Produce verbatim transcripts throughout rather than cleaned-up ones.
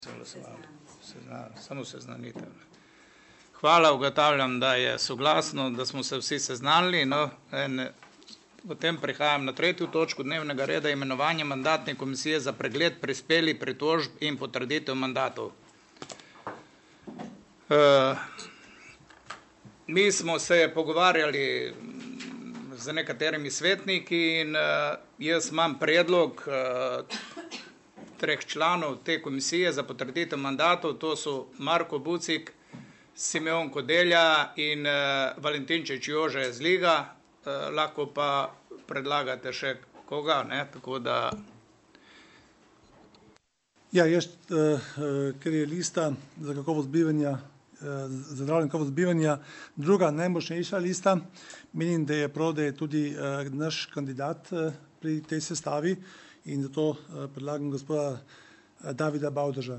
Seznan, samo seznanitev. Hvala, ugotavljam, da je soglasno, da smo se vsi seznanili. No, en, potem prihajam na tretjo točko dnevnega reda, imenovanje mandatne komisije za pregled prispelih pritožb in potrditev mandatov. Uh, mi smo se pogovarjali z nekaterimi svetniki in uh, jaz imam predlog uh, treh članov te komisije za potrditev mandatov, to so Marko Bucik, Simeon Kodelja in uh, Valentinčič Jože Zliga, uh, lahko pa predlagate še koga, ne, tako da... Ja, jaz, uh, ker je lista za kakovost bivanja, uh, za zdravljen kakovost bivanja, druga najmočnejša lista, menim, da je prav, da je tudi uh, naš kandidat uh, pri tej sestavi, in zato uh, predlagam gospoda uh, Davida Bavdaža.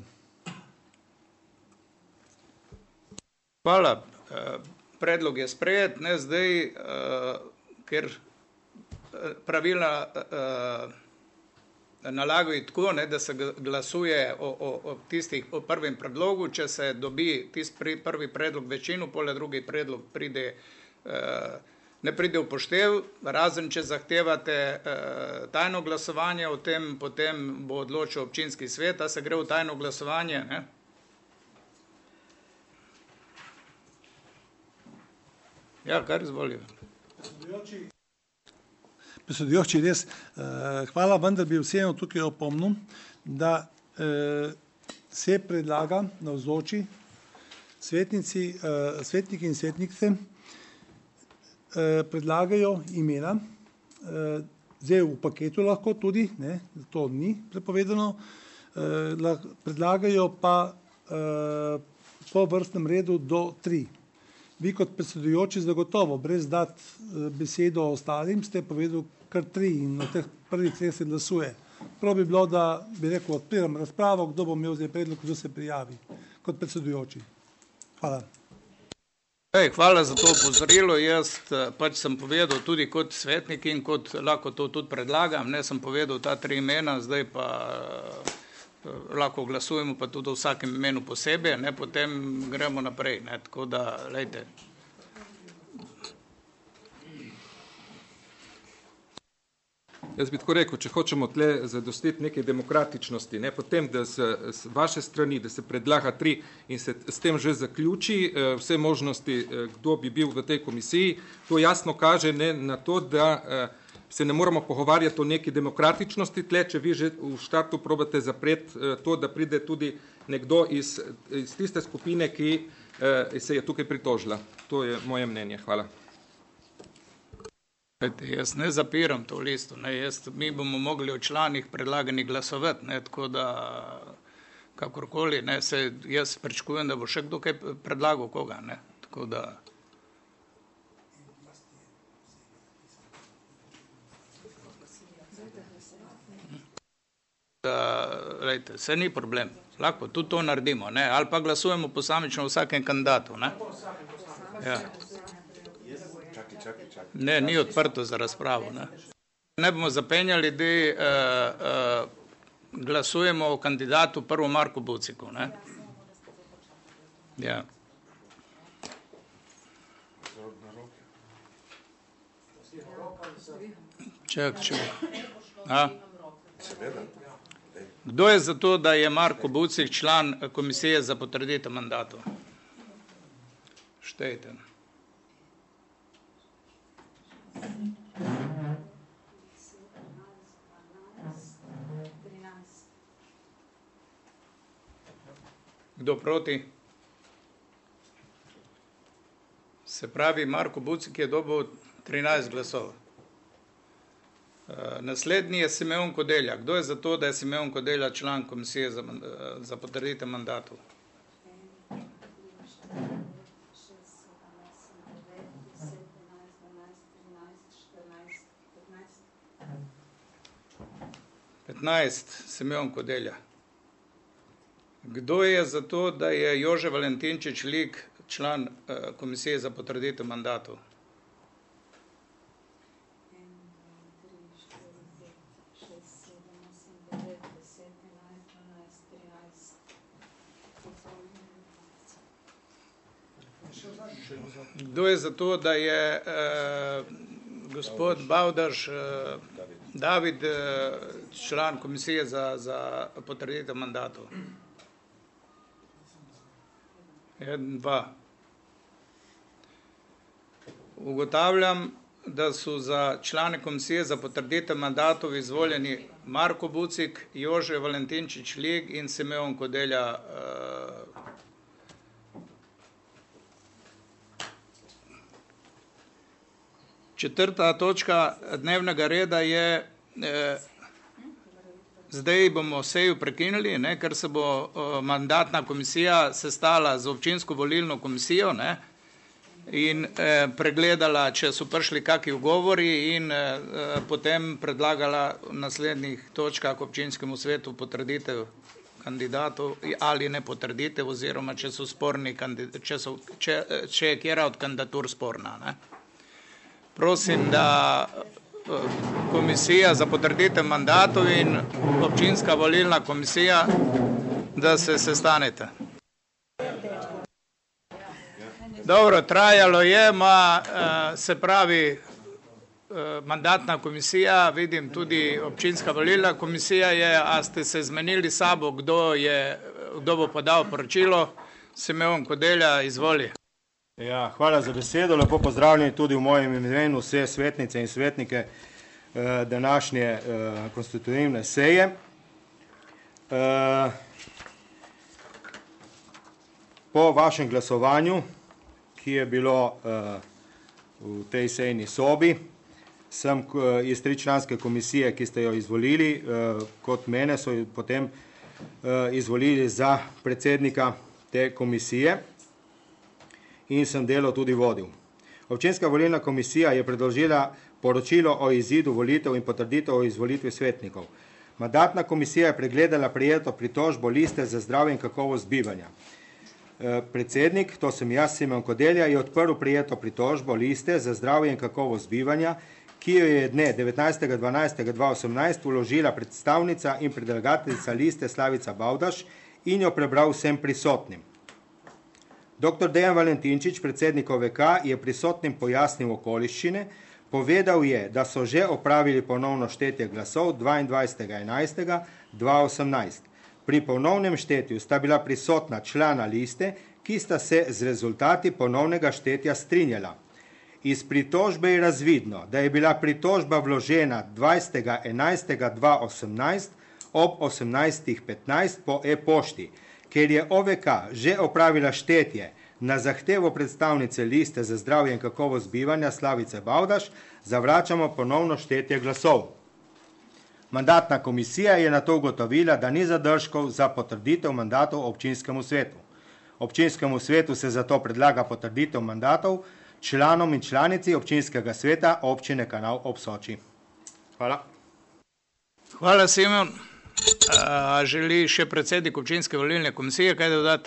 Hvala. Uh, predlog je sprejet, ne zdaj, uh, ker pravila uh, nalagajo tako, ne, da se glasuje o, o, o tistih, o prvem predlogu, če se dobi tisti pri, prvi predlog večino, poleg drugi predlog pride uh, ne pride v poštev, razen če zahtevate uh, tajno glasovanje o tem, potem bo odločil občinski svet, da se gre v tajno glasovanje. Ne? Ja, kar izvolijo. Predsedujoči, res, uh, hvala, vendar bi vseeno tukaj opomnil, da uh, se predlaga navzoči svetnici, uh, svetniki in svetnice, predlagajo imena, zdaj v paketu lahko tudi, ne, to ni prepovedano, predlagajo pa po vrstnem redu do tri. Vi kot predsedujoči zagotovo, brez dati besedo ostalim, ste povedali kar tri in na teh prvih treh se glasuje. Prav bi bilo, da bi rekel, odpiram razpravo, kdo bo imel zdaj predlog, kdo se prijavi kot predsedujoči. Hvala. Ej, hvala za to opozorilo. Jaz pač sem povedal tudi kot svetnik in kot lahko to tudi predlagam, ne sem povedal ta tri imena, zdaj pa uh, lahko glasujemo pa tudi o vsakem imenu posebej, ne, potem gremo naprej, ne, tako da, lejte. Jaz bi tako rekel, če hočemo tle zadostiti neke demokratičnosti, ne, potem, da se z vaše strani, da se predlaga tri in se s tem že zaključi eh, vse možnosti, eh, kdo bi bil v tej komisiji, to jasno kaže ne, na to, da eh, se ne moramo pogovarjati o neki demokratičnosti tle, če vi že v štartu probate zapreti eh, to, da pride tudi nekdo iz, iz tiste skupine, ki eh, se je tukaj pritožila. To je moje mnenje. Hvala. Jaz ne zapiram to listo, ne, jaz, mi bomo mogli o članih predlaganih glasovati, ne, tako da kakorkoli, ne, se jaz pričakujem, da bo še kdo kaj predlagal koga, ne, tako da. Da, lejte, se ni problem, lahko tudi to naredimo, ne, ali pa glasujemo posamično vsakem kandidatu, ne. Ja. Ne, ni odprto za razpravo. Ne, ne bomo zapenjali, da uh, uh, glasujemo o kandidatu prvo Marku Buciku. Ne? Ja. Čak, čak. A? Kdo je za to, da je Marko Bucik član komisije za potrditev mandatov? Štejte. Kdo proti? Se pravi, Marko Bucik je dobil trinajst glasov. Naslednji je Simeon Kodelja. Kdo je za to, da je Simeon Kodelja član komisije za, za potrditev mandatov? petnajst, Simeon Kodelja. Kdo je za to, da je Jože Valentinčič Lig član uh, komisije za potrditev mandatov? Kdo je za to, da je eh, gospod Bavdaž eh, David eh, član komisije za, za potrditev mandatov? En, dva. Ugotavljam, da so za člane komisije za potrditev mandatov izvoljeni Marko Bucik, Jože Valentinčič Lig in Simeon Kodelja. Četrta točka dnevnega reda je, eh, zdaj bomo sejo prekinili, ne, ker se bo eh, mandatna komisija sestala z občinsko volilno komisijo, ne, in eh, pregledala, če so prišli kakšni ugovori in eh, potem predlagala v naslednjih točkah občinskemu svetu potrditev kandidatov ali ne potrditev oziroma če so sporni, če, so, če, če je kjera od kandidatur sporna. Ne. Prosim, da komisija za potrditev mandatov in občinska volilna komisija, da se sestanete. Dobro, trajalo je, ma, se pravi mandatna komisija, vidim tudi občinska volilna komisija je, a ste se zmenili sabo, kdo, je, kdo bo podal poročilo? Simeon Kodelja, izvoli. Ja, hvala za besedo, lepo pozdravljeni tudi v mojem imenu vse svetnice in svetnike eh, današnje eh, konstitutivne seje. Eh, po vašem glasovanju, ki je bilo eh, v tej sejni sobi, sem eh, iz tričlanske komisije, ki ste jo izvolili, eh, kot mene so potem eh, izvolili za predsednika te komisije in sem delo tudi vodil. Občinska volilna komisija je predložila poročilo o izidu volitev in potrditev o izvolitvi svetnikov. Mandatna komisija je pregledala prijeto pritožbo liste za zdravje in kakovost bivanja. Predsednik, to sem jaz, Simeon Kodelja, je odprl prijeto pritožbo liste za zdravje in kakovost bivanja, ki jo je dne devetnajstega dvanajstega dva tisoč osemnajst vložila predstavnica in predlagateljica liste Slavica Bavdaž in jo prebral vsem prisotnim. Doktor Dejan Valentinčič, predsednik O V K, je prisotnim pojasnil okoliščine, povedal je, da so že opravili ponovno štetje glasov dvaindvajsetega enajstega dva tisoč osemnajst. Pri ponovnem štetju sta bila prisotna člana liste, ki sta se z rezultati ponovnega štetja strinjala. Iz pritožbe je razvidno, da je bila pritožba vložena dvajsetega enajstega dva tisoč osemnajst ob osemnajstih petnajst po e-pošti. Ker je O V K že opravila štetje na zahtevo predstavnice liste za zdravje in kakovost bivanja Slavice Bavdaž, zavračamo ponovno štetje glasov. Mandatna komisija je nato ugotovila, da ni zadržkov za potrditev mandatov občinskemu svetu. Občinskemu svetu se zato predlaga potrditev mandatov članom in članici občinskega sveta občine Kanal ob Soči. Hvala. Hvala, Simon. A, želi še predsednik občinske volilne komisije kaj dodati?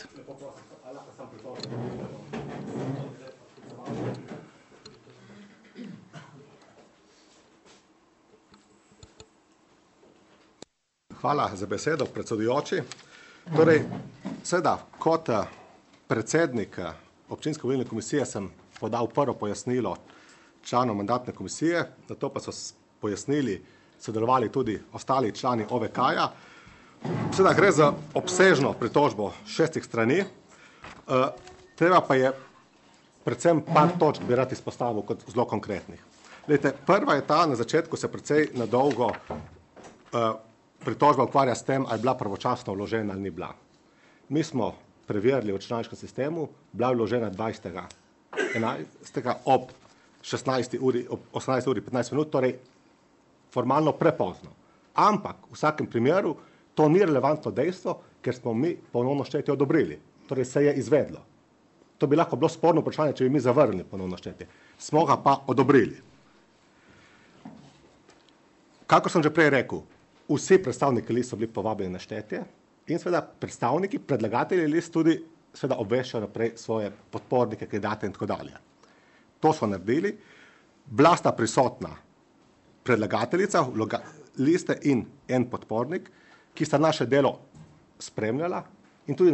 Hvala za besedo, predsedujoči. Torej, seveda, kot predsednik občinske volilne komisije sem podal prvo pojasnilo članov mandatne komisije, nato pa so pojasnili sodelovali tudi ostali člani O V K-ja. Seveda gre za obsežno pritožbo šestih strani, uh, treba pa je predvsem par točk bi rad izpostavil kot zelo konkretnih. Lejte, prva je ta, na začetku se precej nadolgo uh, pritožba ukvarja s tem, ali je bila pravočasno vložena ali ni bila. Mi smo preverili v računalniškem sistemu, bila je vložena dvajsetega enajstega ob šestnajsti uri, ob osemnajsti uri petnajst minut, torej formalno prepozno. Ampak v vsakem primeru to ni relevantno dejstvo, ker smo mi ponovno štetje odobrili. Torej se je izvedlo. To bi lahko bilo sporno vprašanje, če bi mi zavrnili ponovno štetje. Smo ga pa odobrili. Kakor sem že prej rekel, vsi predstavniki list so bili povabljeni na štetje in seveda predstavniki, predlagatelji list tudi seveda obveščajo naprej svoje podpornike, kandidate in tako dalje. To so naredili. Bila sta prisotna predlagateljica liste in en podpornik, ki sta naše delo spremljala in tudi